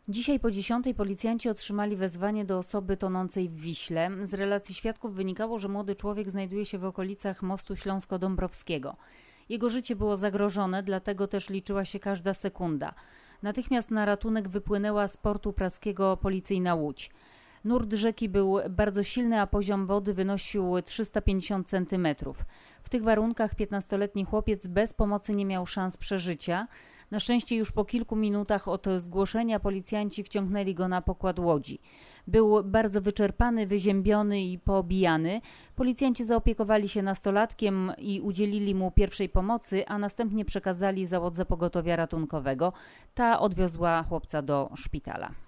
Dzisiaj po 10 policjanci otrzymali wezwanie do osoby tonącej w Wiśle. Z relacji świadków wynikało, że młody człowiek znajduje się w okolicach mostu Śląsko-Dąbrowskiego. Jego życie było zagrożone, dlatego też liczyła się każda sekunda. Natychmiast na ratunek wypłynęła z portu praskiego policyjna łódź. Nurt rzeki był bardzo silny, a poziom wody wynosił 350 cm. W tych warunkach 15-letni chłopiec bez pomocy nie miał szans przeżycia. Na szczęście już po kilku minutach od zgłoszenia policjanci wciągnęli go na pokład łodzi. Był bardzo wyczerpany, wyziębiony i poobijany. Policjanci zaopiekowali się nastolatkiem i udzielili mu pierwszej pomocy, a następnie przekazali załodze pogotowia ratunkowego. Ta odwiozła chłopca do szpitala.